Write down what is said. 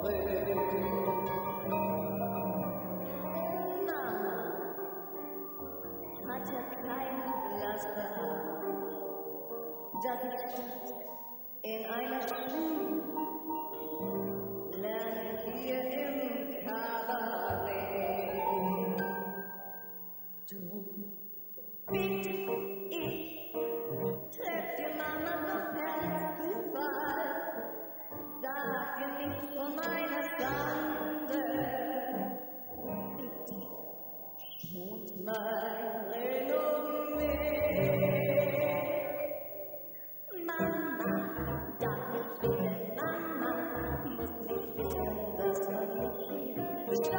dass ich statt in einer Schule lerne hier im Kabarett. Drum bitte ich, treff dir Mama doch per Zufall, sag ihr nicht von meiner Sande, bitte schont mein Renommee. Darf nicht wissen, Mama muss nicht wissen, dass man mich hier